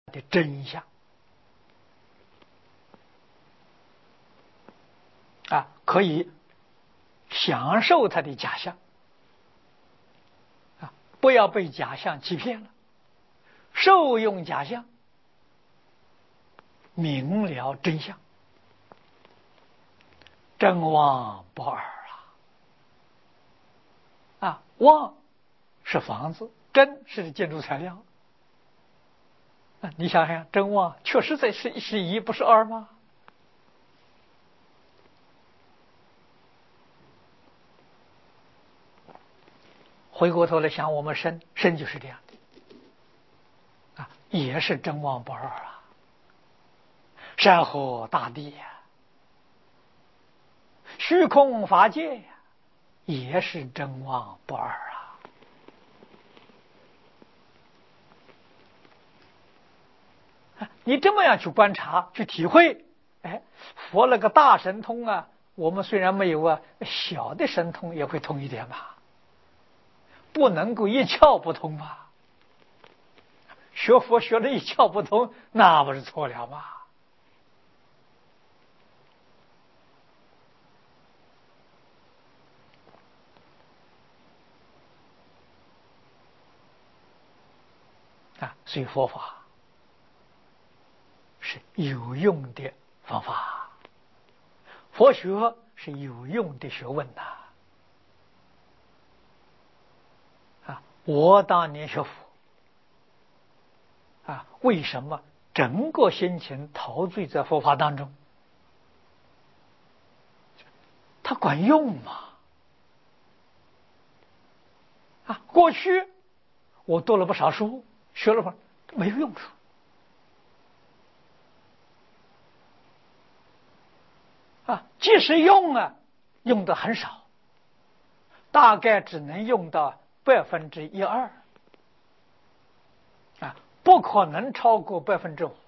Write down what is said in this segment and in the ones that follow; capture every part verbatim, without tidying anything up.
的真相啊，可以享受它的假象啊，不要被假象欺骗了，受用假象，明了真相，真妄不二啊！啊，妄是房子，真是建筑材料。啊，你想想，真妄确实在是是一，不是二吗？回过头来想，我们身身就是这样的啊，也是真妄不二啊。山河大地呀、啊，虚空法界呀、啊，也是真妄不二啊。你这么样去观察、去体会，哎，佛那个大神通啊，我们虽然没有啊，小的神通也会通一点吧。不能够一窍不通吧？学佛学的一窍不通，那不是错了吗？啊，所以佛法是有用的方法，佛学是有用的学问呐。啊，我当年学佛啊，为什么整个心情陶醉在佛法当中？它管用吗？啊，过去我读了不少书，学了法没有用处。啊，即使用啊，用的很少，大概只能用到百分之一二，啊，不可能超过百分之五。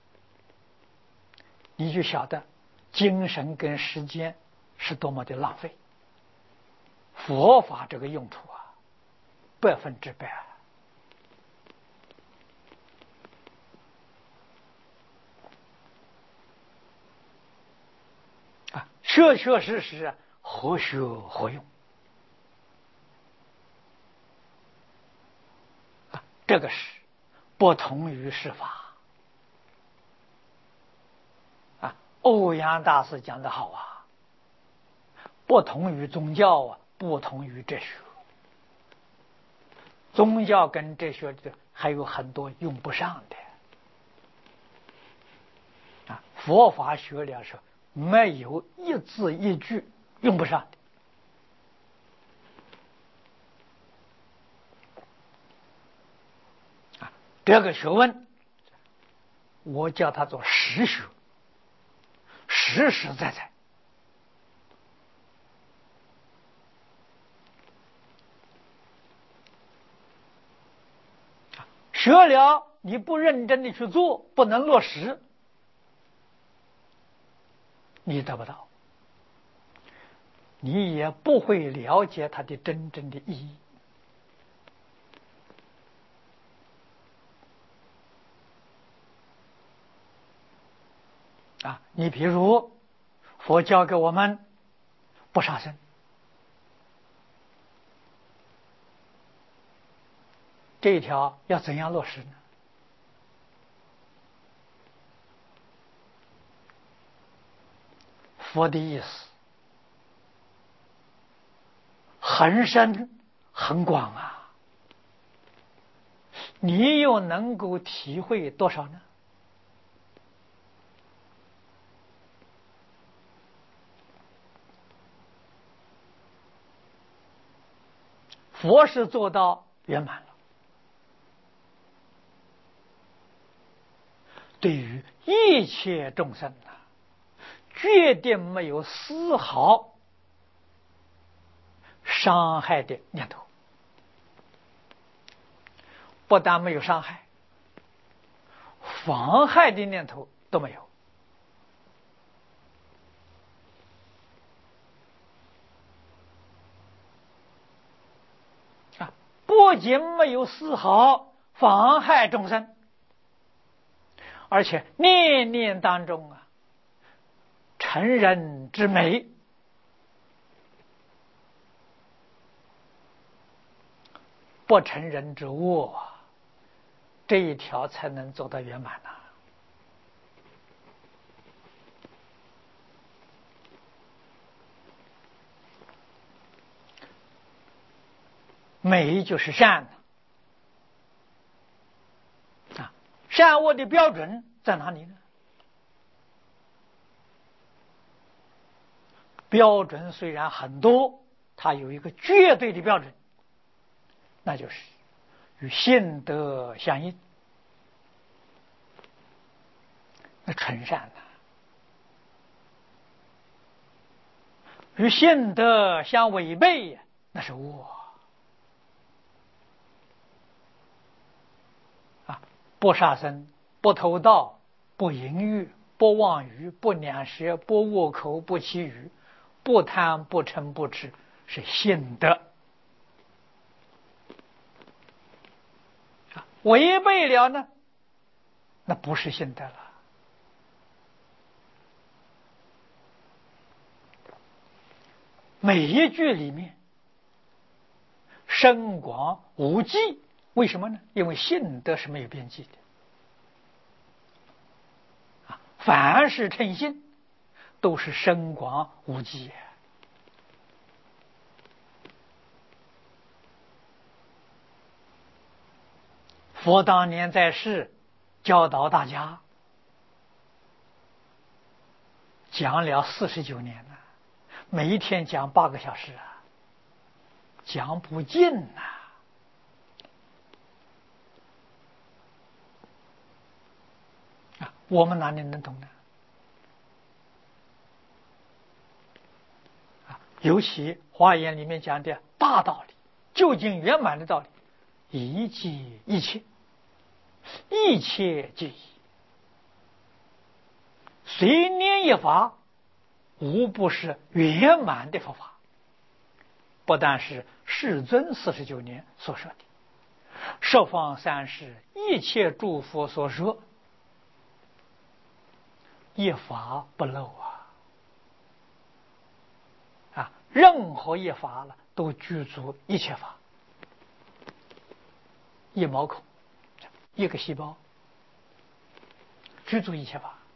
你就晓得精神跟时间是多么的浪费。佛法这个用途啊，百分之百啊，确确实实何学何用啊，这个是不同于世法啊。欧阳大师讲得好啊，不同于宗教啊，不同于哲学。宗教跟哲学的还有很多用不上的啊，佛法学了说没有一字一句用不上的啊。这个学问我叫它做实学，实实在在学了，你不认真的去做，不能落实，你得不到，你也不会了解它的真正的意义啊。你比如佛教给我们不杀生，这一条要怎样落实呢？佛的意思很深很广啊，你又能够体会多少呢？佛是做到圆满了，对于一切众生啊，决定没有丝毫伤害的念头，不但没有伤害，妨害的念头都没有啊！不仅没有丝毫妨害众生， 而且念念当中啊，成人之美，不成人之恶，这一条才能走到圆满呐、啊。美就是善啊，善恶的标准在哪里呢？标准虽然很多，它有一个绝对的标准，那就是与性德相应。那纯善呐、啊，与性德相违背，那是恶啊！不杀生，不偷盗，不淫欲，不妄语，不两舌，不恶口，不绮语，不贪，不嗔，不痴，是性德。违背了呢，那不是性德了。每一句里面深广无际，为什么呢？因为性德是没有边际的啊，凡是称性都是深广无际。佛当年在世教导大家，讲了四十九年了，每一天讲八个小时啊，讲不尽呐、啊！啊，我们哪里能懂呢？啊，尤其华严里面讲的大道理，究竟圆满的道理，一即一切，一切即一，随念一法，无不是圆满的佛法。不但是世尊四十九年所说的，十方三世一切诸佛所说，一法不漏啊！啊，任何一法了都具足一切法，一毛孔，一个细胞，具足一切法，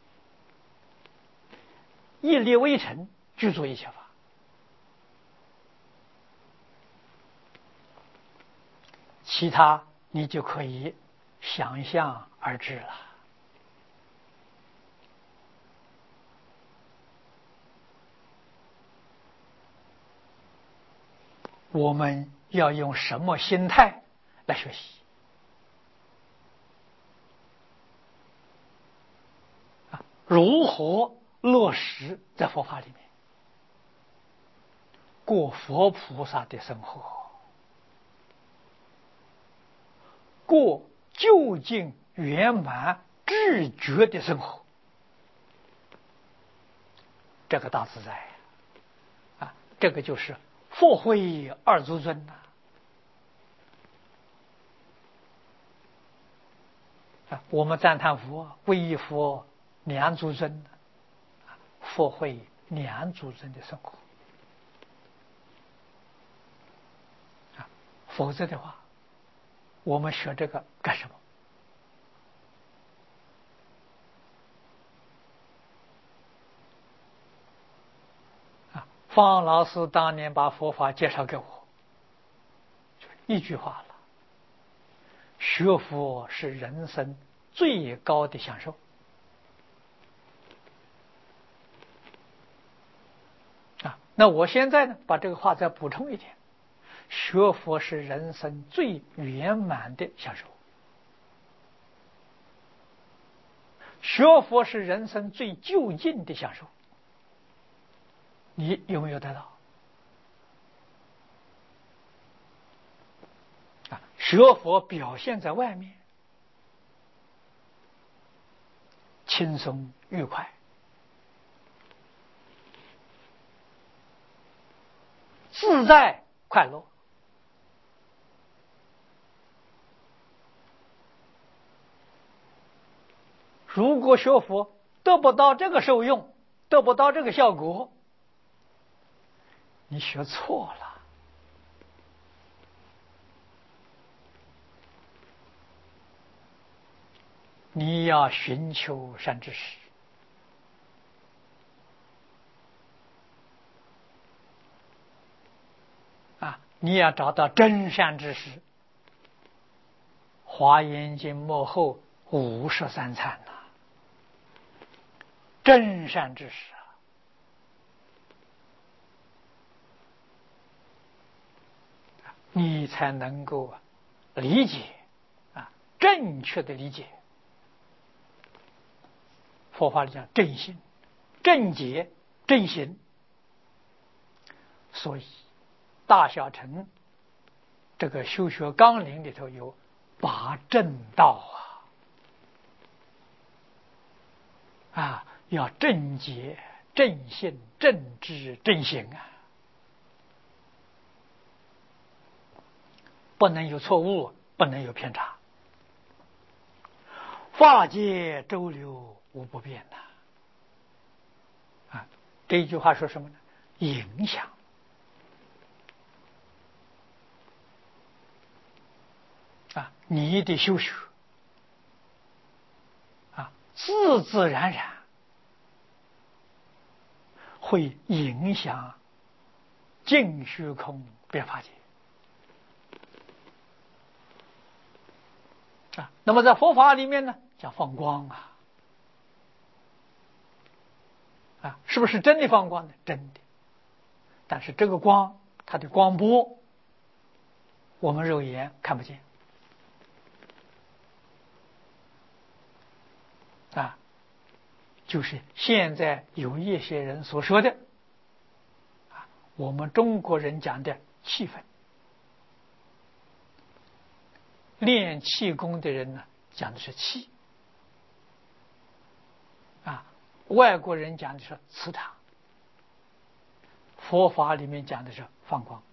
一粒微尘，具足一切法。其他你就可以想象而知了。我们要用什么心态来学习啊？如何落实在佛法里面，过佛菩萨的生活，过究竟圆满智觉的生活，这个大自在啊，这个就是佛慧二祖尊呐、啊！我们赞叹佛皈依佛两祖尊，佛慧两祖尊的生活啊，否则的话，我们学这个干什么？啊，方老师当年把佛法介绍给我，就是一句话了：学佛是人生最高的享受。啊，那我现在呢，把这个话再补充一点：学佛是人生最圆满的享受。学佛是人生最究竟的享受，你有没有得到？啊，学佛表现在外面，轻松愉快，自在快乐， 如果学佛得不到这个受用，得不到这个效果，你学错了。你要寻求善知识，啊，你要找到真善知识。华严经末后五十三参呐，真善知识啊，你才能够理解啊，正确的理解。佛法里讲正心、正解、正行，所以大小乘这个修学纲领里头有八正道啊，啊，要正解、正信、正知、正行啊，不能有错误，不能有偏差。法界周流无不变呐，啊，这一句话说什么呢？影响啊，你的修学啊，自自然然会影响净虚空变法界啊。那么在佛法里面呢，叫放光啊，啊，是不是真的放光呢？真的。但是这个光，它的光波，我们肉眼看不见啊，就是现在有一些人所说的啊，我们中国人讲的气氛。练气功的人呢，讲的是气啊，外国人讲的是磁场，佛法里面讲的是放光。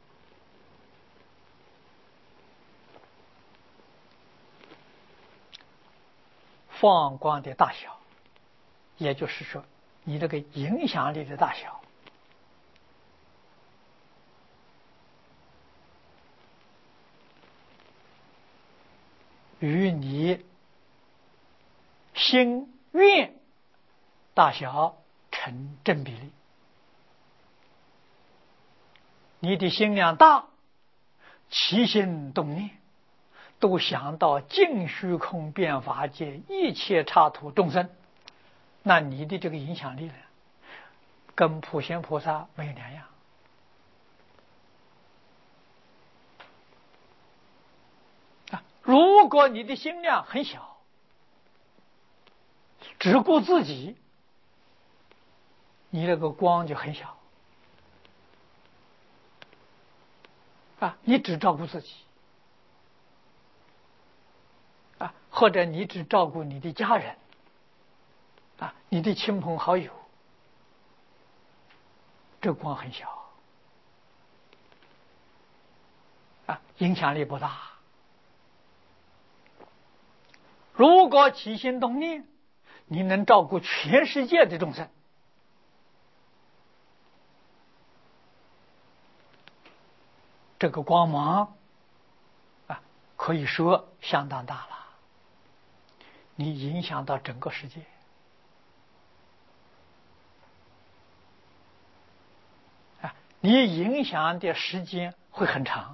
放光的大小，也就是说你这个影响力的大小，与你心愿大小成正比例。你的心量大，起心动念都想到净虚空变法界一切刹土众生，那你的这个影响力呢，跟普贤菩萨没有两样啊。如果你的心量很小，只顾自己，你那个光就很小啊，你只照顾自己啊，或者你只照顾你的家人啊，你的亲朋好友，这光很小啊，影响力不大。如果起心动念，你能照顾全世界的众生，这个光芒啊，可以说相当大了。你影响到整个世界啊，你影响的时间会很长。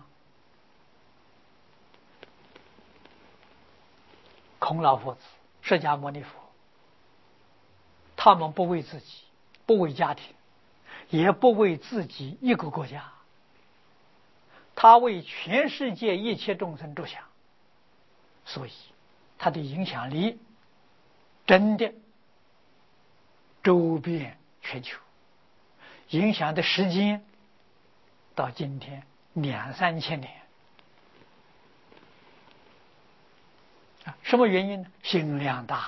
孔老夫子、释迦牟尼佛，他们不为自己，不为家庭，也不为自己一个国家，他为全世界一切众生着想，所以他的影响力真的周遍全球，影响的时间到今天两三千年啊，什么原因呢？心量大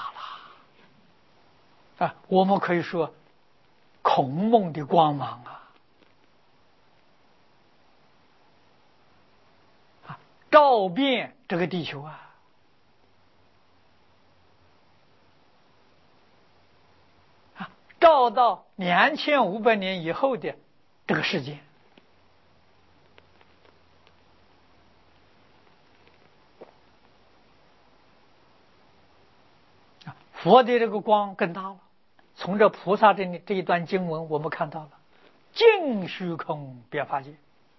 了啊，我们可以说孔孟的光芒啊，啊，照遍这个地球啊。 照到两千五百年以后的这个世界。佛的这个光更大了。从这菩萨这里这一段经文，我们看到了尽虚空遍法界。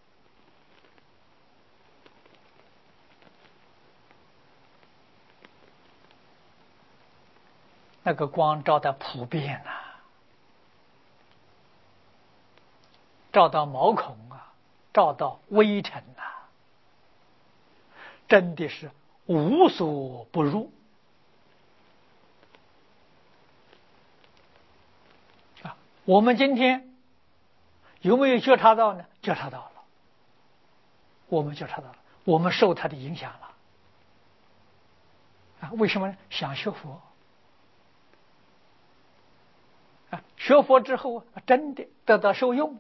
那个光照得普遍呐、啊，照到毛孔啊，照到微尘呐、啊，真的是无所不入啊！我们今天有没有觉察到呢？觉察到了，我们觉察到了，我们受它的影响了啊！为什么呢？想学佛。啊，学佛之后真的得到受用，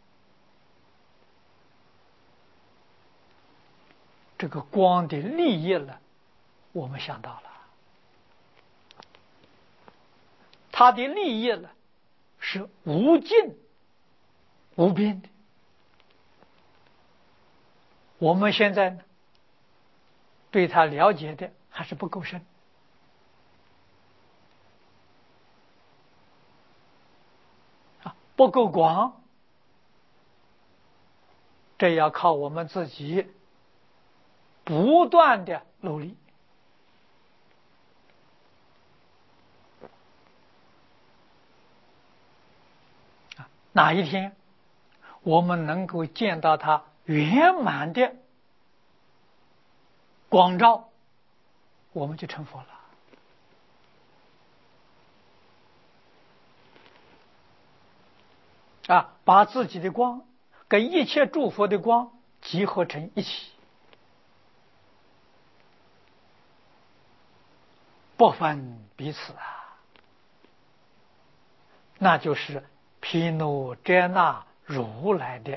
这个光的利益了，我们想到了，它的利益了是无尽无边的。我们现在呢，对它了解的还是不够深。不够广，这要靠我们自己不断的努力。哪一天我们能够见到它圆满的光照，我们就成佛了。啊，把自己的光跟一切诸佛的光集合成一起，不分彼此啊，那就是毗卢遮那如来的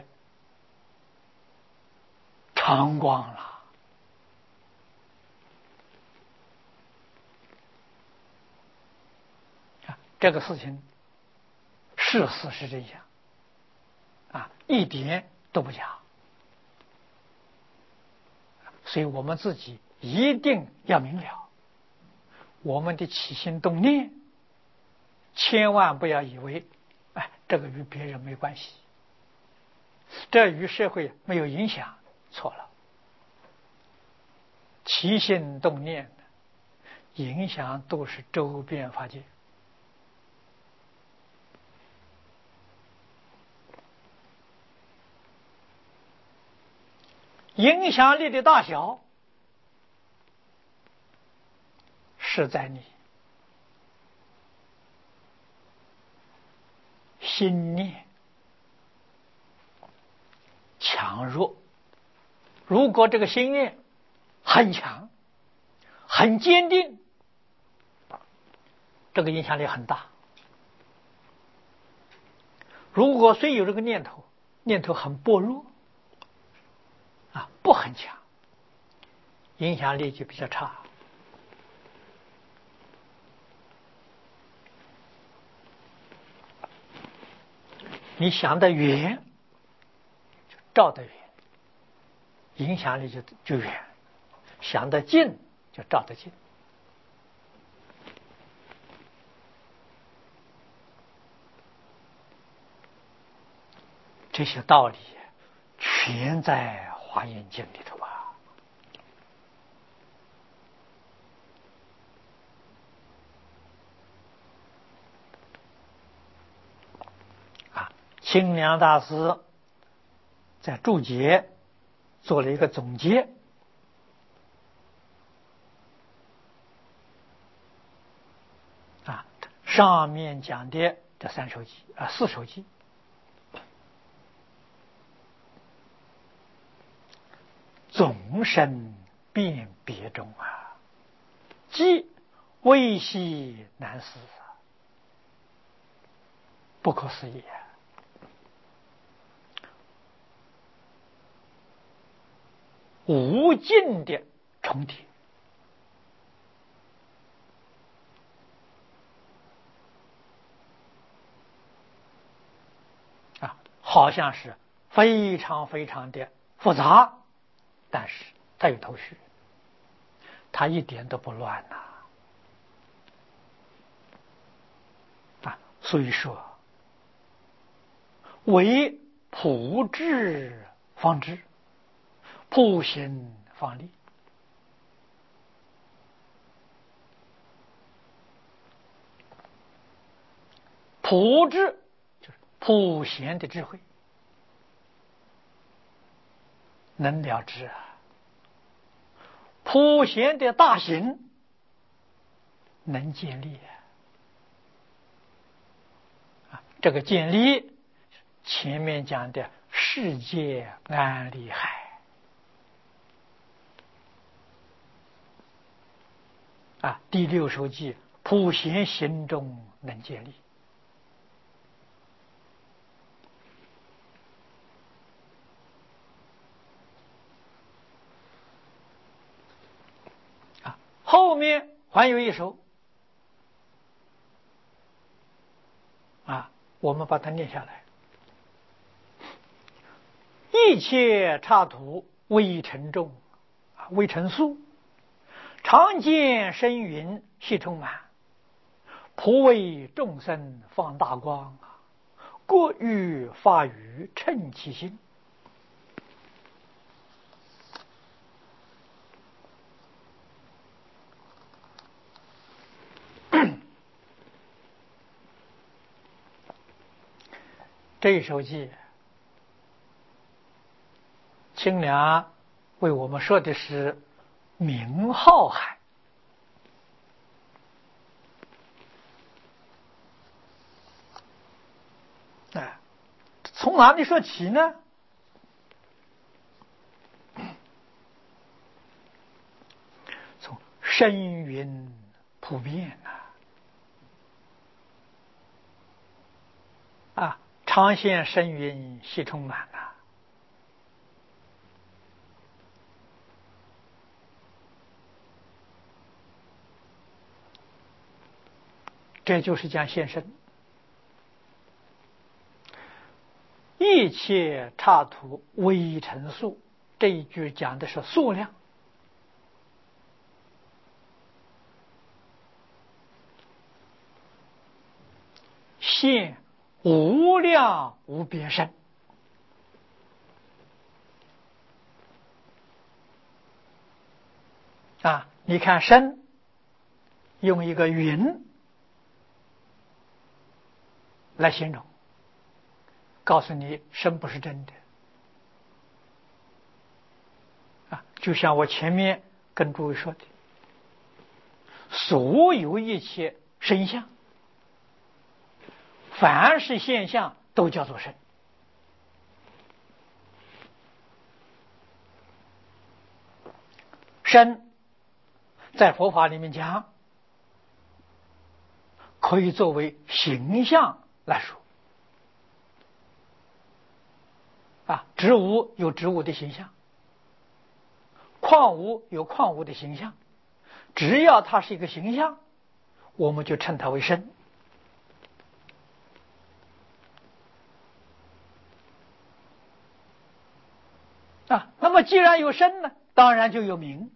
常光了。啊，这个事情事实是这样。啊，一点都不假，所以我们自己一定要明了，我们的起心动念，千万不要以为，哎，这个与别人没关系，这与社会没有影响，错了。起心动念影响都是周边法界。影响力的大小是在你心念强弱。如果这个心念很强很坚定，这个影响力很大。如果虽有这个念头，念头很薄弱啊，不很强，影响力就比较差。你想得远，就照得远，影响力就就远；想得近，就照得近。这些道理全在《华严经》里头啊。啊，清凉大师在注解做了一个总结。啊，上面讲的这三首偈啊，四首偈。总生辨别中啊，即微细难思啊，不可思议啊！无尽的重叠， 好像是非常非常的复杂，但是它有头绪，它一点都不乱呐、啊！啊，所以说，为普智方知，普行方立。普智就是普贤的智慧，能了知啊；普贤的大行能建立啊。这个建立，前面讲的世界安立海啊，第六首记普贤行中能建立。后面还有一首啊，我们把它念下来：一切刹土微尘众啊，微尘数，常见深云悉充满，普为众生放大光，各欲发语称其心。这一首偈，清凉为我们说的是名浩海啊，从哪里说起呢？从深云普遍啊，啊，常现深云悉充满啊。这就是讲现身。一切刹土微尘数，这一句讲的是数量。现无量无边身啊！你看身，用一个云来形容，告诉你身不是真的啊！就像我前面跟诸位说的，所有一切身相，凡是现象都叫做身。身在佛法里面讲，可以作为形象来说啊，植物有植物的形象，矿物有矿物的形象，只要它是一个形象，我们就称它为身啊。那么既然有身呢，当然就有名，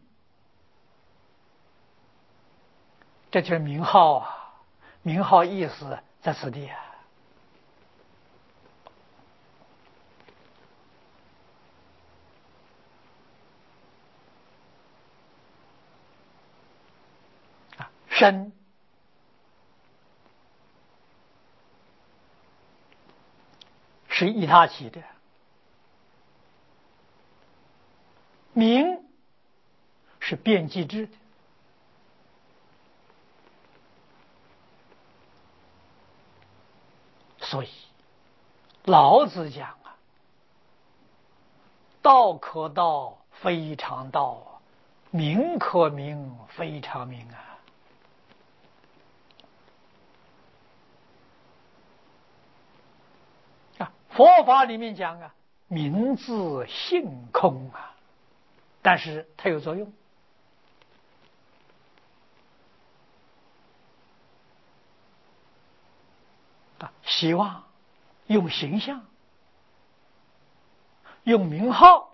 这就是名号啊。名号意思在此地啊。身是依他起的，名是变机制的。所以老子讲啊，道可道非常道，名可名非常名啊。啊，佛法里面讲啊，名字性空啊，但是它有作用啊。希望用形象用名号，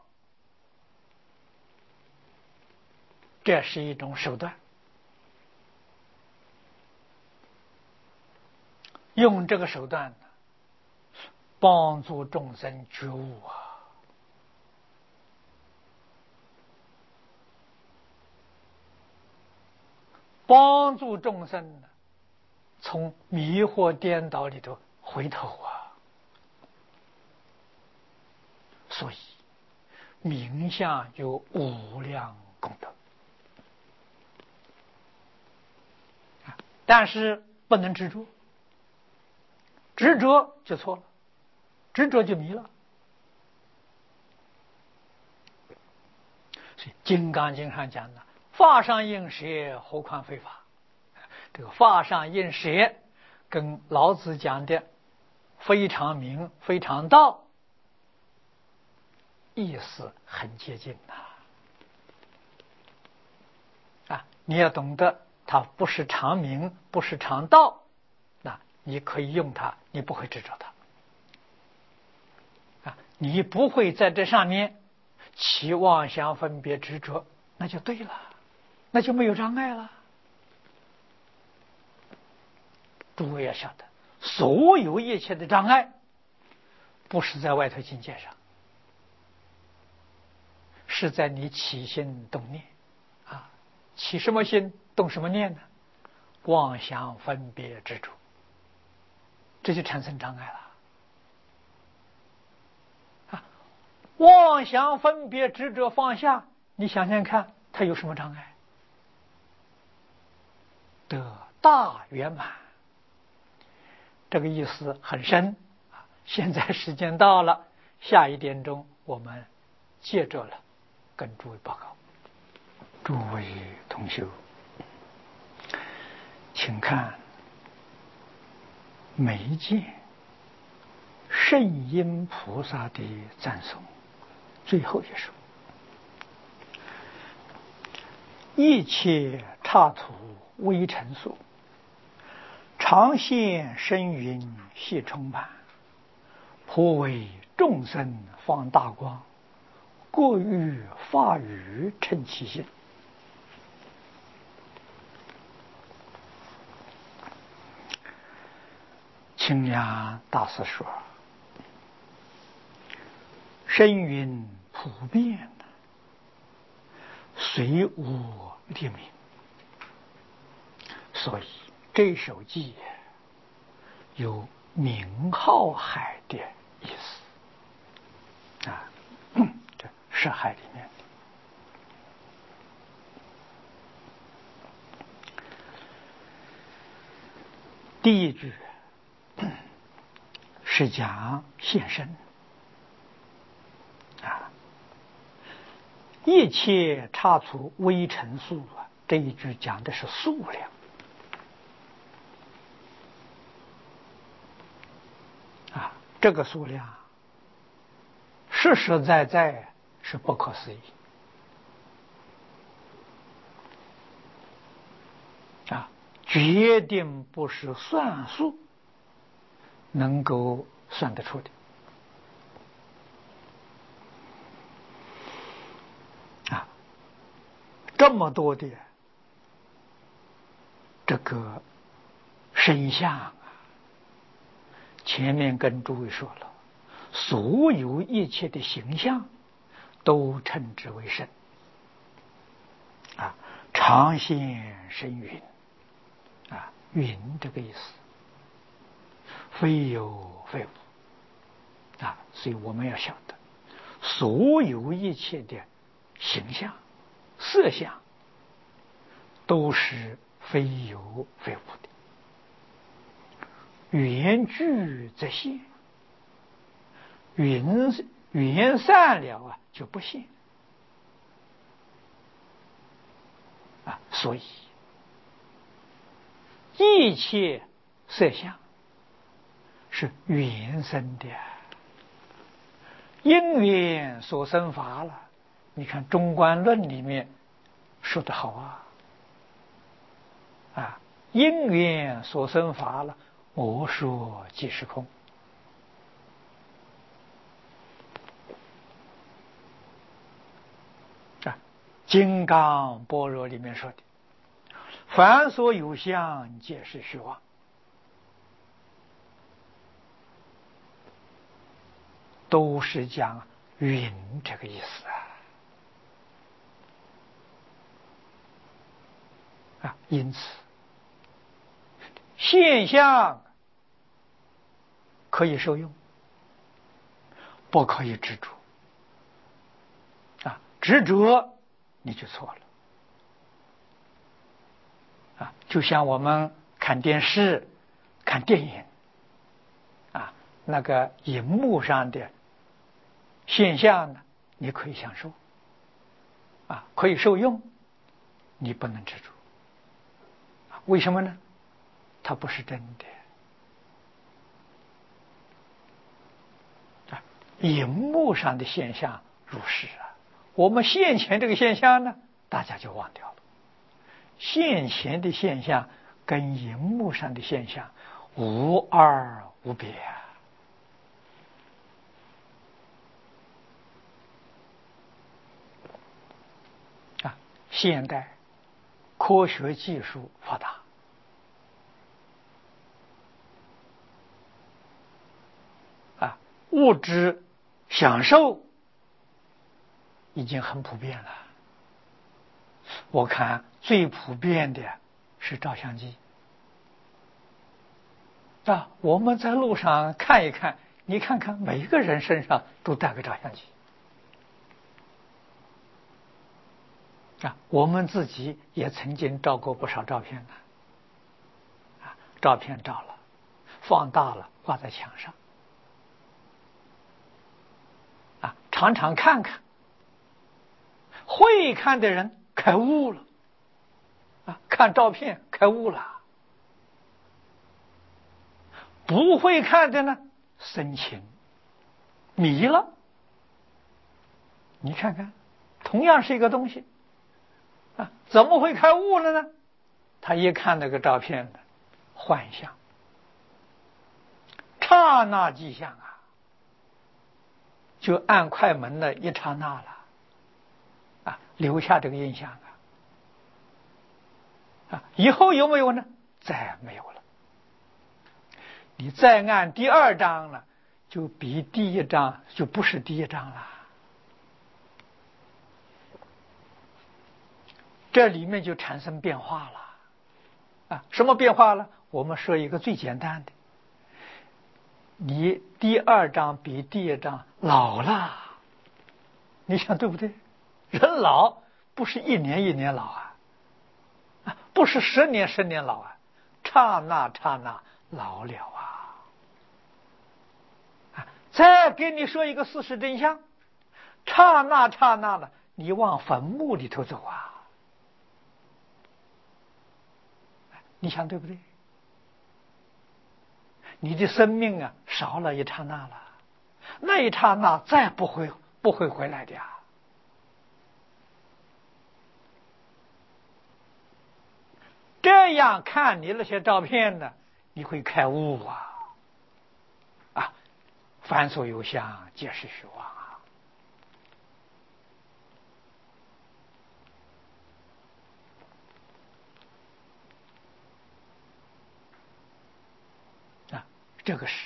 这是一种手段。用这个手段帮助众生觉悟啊，帮助众生从迷惑颠倒里头回头啊。所以名相有无量功德，但是不能执着，执着就错了，执着就迷了。所以《金刚经》上讲的法上应舍，何况非法。这个法上应舍跟老子讲的非常明非常道意思很接近呐。啊，你要懂得它不是常明，不是常道，那你可以用它，你不会执着它。啊，你不会在这上面起妄想分别执着，那就对了，那就没有障碍了。诸位要晓得，所有一切的障碍不是在外头境界上，是在你起心动念啊，起什么心动什么念呢？妄想分别执着，这就产生障碍了啊！妄想分别执着放下，你想想看，它有什么障碍？得大圆满。这个意思很深啊！现在时间到了，下一点钟我们接着了跟诸位报告。诸位同修，请看每件圣音菩萨的赞颂，最后一首：一切刹土微尘数，常现深云系充满，普为众生放大光，过于法语称其性。清凉大师说，深云普遍，虽无立名，所以这首偈有名号海的意思啊，这是海里面。第一句是讲现身啊，一切刹土微尘数啊，这一句讲的是数量啊，这个数量实实在在是不可思议啊，决定不是算数能够算得出的啊，这么多的这个身相啊，前面跟诸位说了，所有一切的形象都称之为身啊，常现深云啊，云这个意思，非有非无啊，所以我们要晓得，所有一切的形象、色相都是非有非无的。缘聚则现，缘缘散了啊就不现啊，所以一切色相是缘生的，因缘所生法了。你看《中观论》里面说得好啊，啊，因缘所生法了，我说即是空。 金刚般若里面说的，凡所有相，皆是虚妄，都是讲云这个意思啊。啊，因此现象可以受用，不可以执着。啊，执着你就错了。啊，就像我们看电视、看电影，啊，那个荧幕上的现象呢，你可以享受，啊，可以受用，你不能执着。为什么呢？它不是真的。啊，荧幕上的现象如是啊，我们现前这个现象呢，大家就忘掉了。现前的现象跟荧幕上的现象无二无别啊。啊，现代科学技术发达，啊，物质享受已经很普遍了。我看最普遍的是照相机啊，我们在路上看一看，你看看每一个人身上都带个照相机啊，我们自己也曾经照过不少照片呢。啊，照片照了，放大了，挂在墙上，啊，常常看看。会看的人开悟了，啊，看照片开悟了。不会看的呢，生情迷了。你看看，同样是一个东西，啊，怎么会开悟了呢？他一看那个照片的幻象，刹那即相啊，就按快门的一刹那了，啊，留下这个印象啊。啊，以后有没有呢？再没有了。你再按第二章了，就比第一章就不是第一章了。这里面就产生变化了。啊，什么变化了？我们说一个最简单的，你第二章比第一章老了，你想对不对？人老不是一年一年老啊，啊，不是十年十年老啊，刹那刹那老了啊。啊，再给你说一个事实真相，刹那刹那的，你往坟墓里头走啊。你想对不对？你的生命啊少了一刹那了，那一刹那再不会不会回来的呀。这样看你那些照片呢，你会开悟啊！啊，凡所有相，皆是虚妄啊！啊，这个是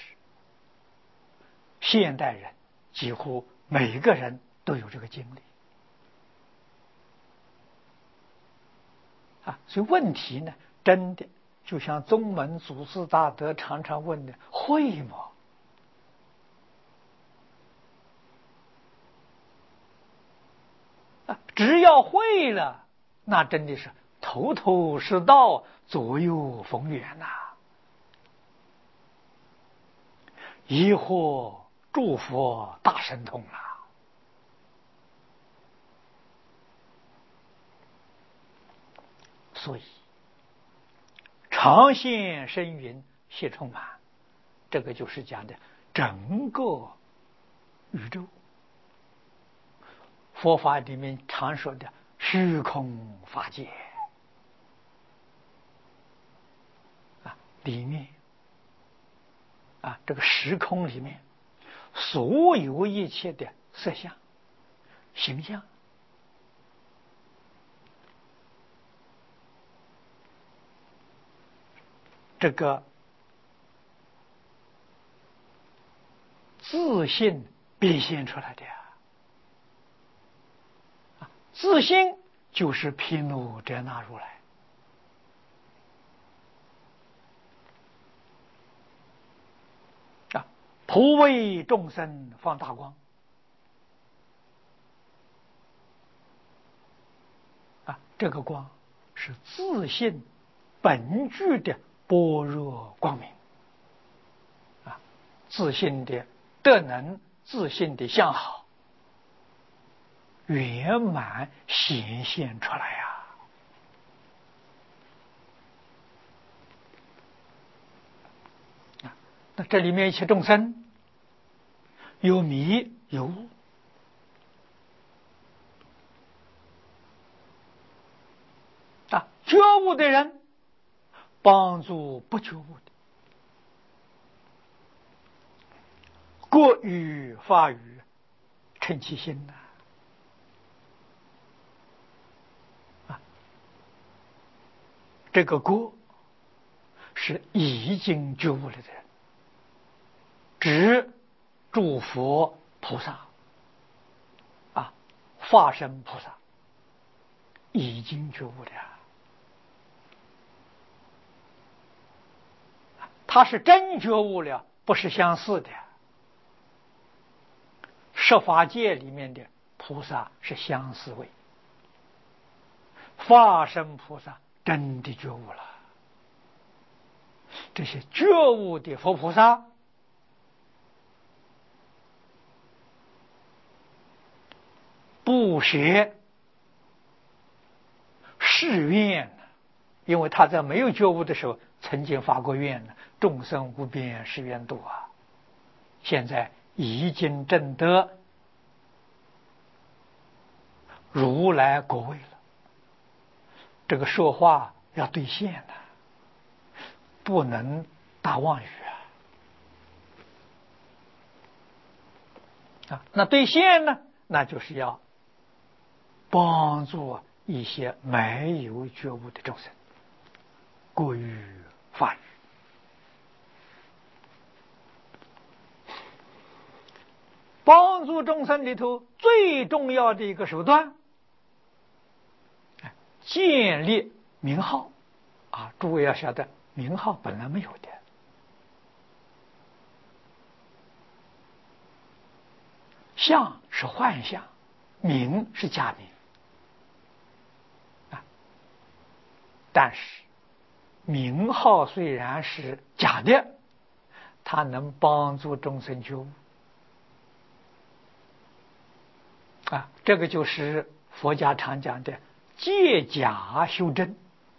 现代人几乎每个人都有这个经历啊，所以问题呢，真的就像宗门祖师大德常常问的：会吗？啊，只要会了，那真的是头头是道，左右逢源呐、啊！疑惑诸佛大神通了。所以常现深云悉充满，这个就是讲的整个宇宙。佛法里面常说的虚空法界啊，里面啊，这个时空里面所有一切的色相、形象这个自信表现出来的呀。自信就是毗卢遮那如来。啊，普为众生放大光。啊，这个光是自信本具的般若光明。啊，自信的德能，自信的相好，圆满显现出来呀。啊，那这里面一切众生有迷有悟。啊，觉悟的人帮助不觉悟的，国语法语称其心呐。啊，这个国是已经觉悟了的人，指诸佛菩萨啊，化身菩萨已经觉悟了。他是真觉悟了，不是相似的。十法界里面的菩萨是相似位，化身菩萨真的觉悟了。这些觉悟的佛菩萨，不学誓愿，因为他在没有觉悟的时候曾经发过愿呢，众生无边誓愿度啊。现在已经证得如来果位了，这个说话要兑现的，不能打妄语啊！啊，那兑现呢？那就是要帮助一些没有觉悟的众生，过于法语。帮助众生里头最重要的一个手段，建立名号啊！诸位要晓得，名号本来没有的，相是幻相，名是假名啊。但是名号虽然是假的，它能帮助众生觉悟啊。这个就是佛家常讲的借假修真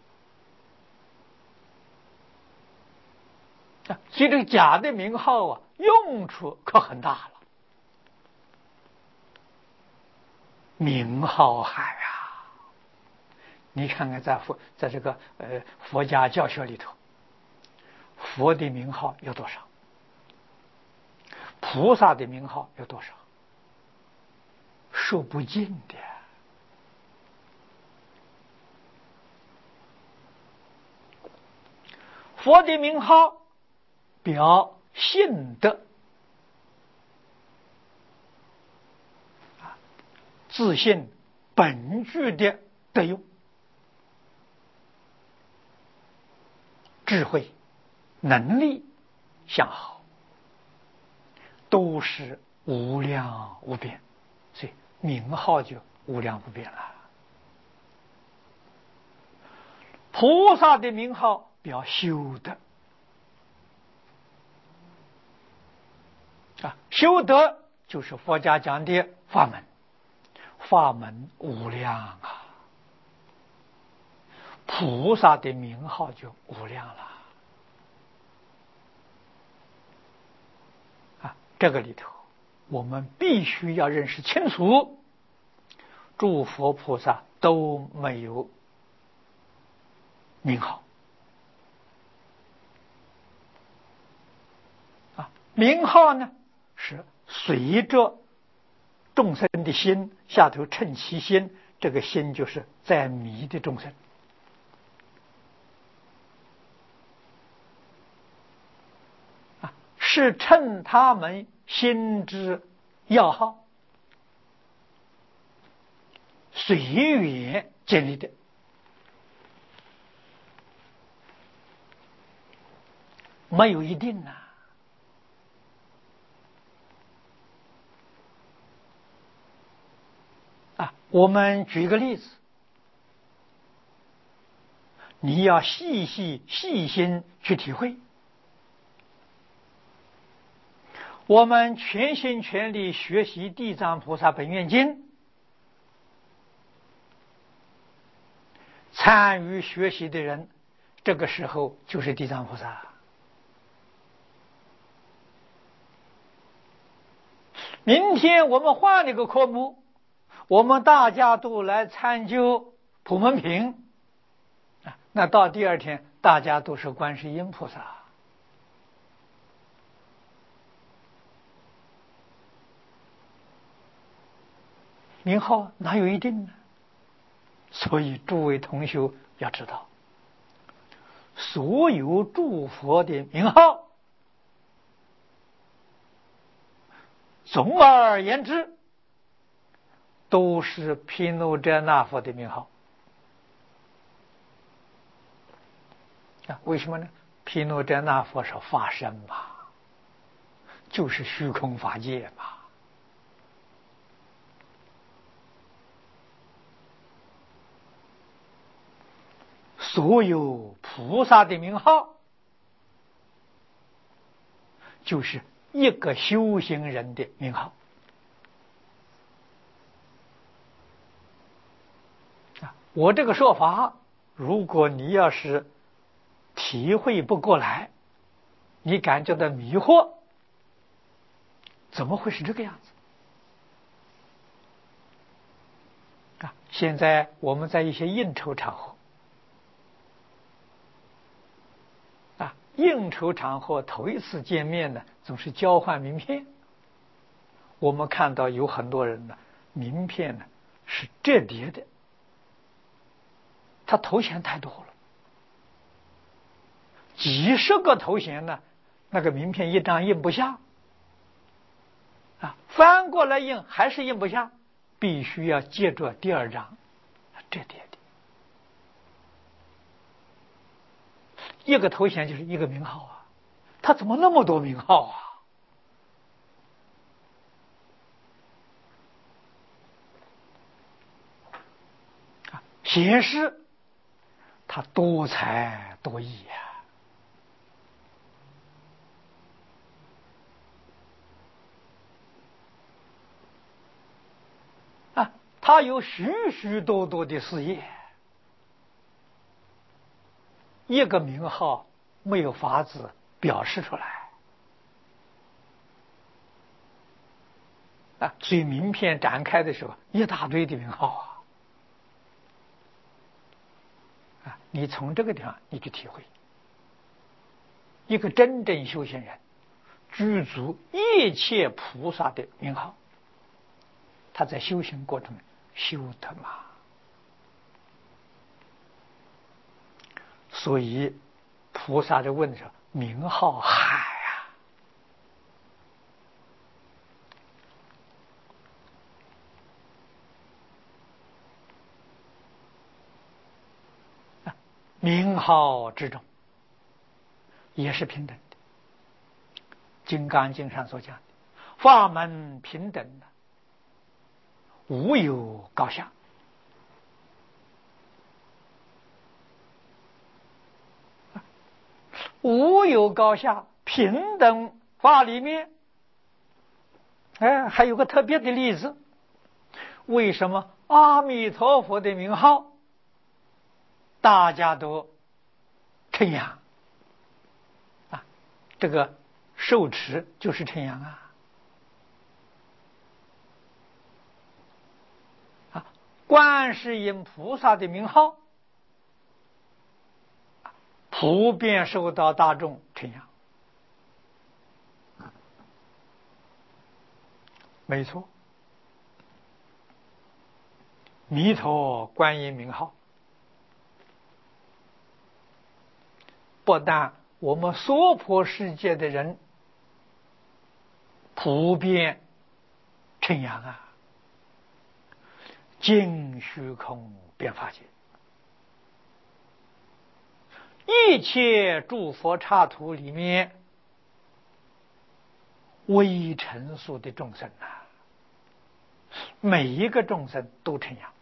啊。所以这个假的名号啊，用处可很大了。名号海啊，你看看在佛在这个呃佛家教学里头，佛的名号有多少？菩萨的名号有多少？数不尽的。佛的名号表信德，自信本具的德用、智慧、能力、相好，都是无量无边，所以名号就无量无边了。菩萨的名号表修德啊，修德就是佛家讲的法门，法门无量啊，菩萨的名号就无量了啊。这个里头我们必须要认识清楚，诸佛菩萨都没有名号啊，名号呢是随着众生的心下头称其心，这个心就是在迷的众生是趁他们心之要好，随缘建立的。没有一定啊。啊，我们举一个例子，你要细细细心去体会。我们全心全力学习《地藏菩萨本愿经》，参与学习的人，这个时候就是地藏菩萨。明天我们换了个科目，我们大家都来参究普门品，那到第二天大家都是观世音菩萨。名号哪有一定呢？所以诸位同学要知道，所有诸佛的名号，总而言之，都是毗卢遮那佛的名号。啊，为什么呢？毗卢遮那佛是法身嘛，就是虚空法界嘛。所有菩萨的名号，就是一个修行人的名号。我这个说法，如果你要是体会不过来，你感觉到迷惑，怎么会是这个样子啊？现在我们在一些应酬场合啊，应酬场合头一次见面呢，总是交换名片。我们看到有很多人呢，名片呢是折叠的，他头衔太多了，几十个头衔呢，那个名片一张印不下啊，翻过来印还是印不下，必须要接着第二张折叠的。一个头衔就是一个名号啊，他怎么那么多名号啊？啊，显示他多才多艺呀、啊！啊，他有许许多多的事业，一个名号没有法子表示出来啊，所以名片展开的时候，一大堆的名号啊。啊，你从这个地方你去体会，一个真正修行人具足一切菩萨的名号，他在修行过程中修的嘛。所以菩萨就问说：名号海啊，名号之中也是平等的。金刚经上所讲的法门平等的，无有高下。无有高下，平等法里面，哎，还有个特别的例子。为什么阿弥陀佛的名号大家都称扬啊？这个受持就是称扬啊。啊，观世音菩萨的名号普遍受到大众称扬，没错。弥陀观音名号，不但我们娑婆世界的人普遍称扬啊，尽虚空遍法界，一切诸佛刹土里面微尘数的众生啊，每一个众生都称扬。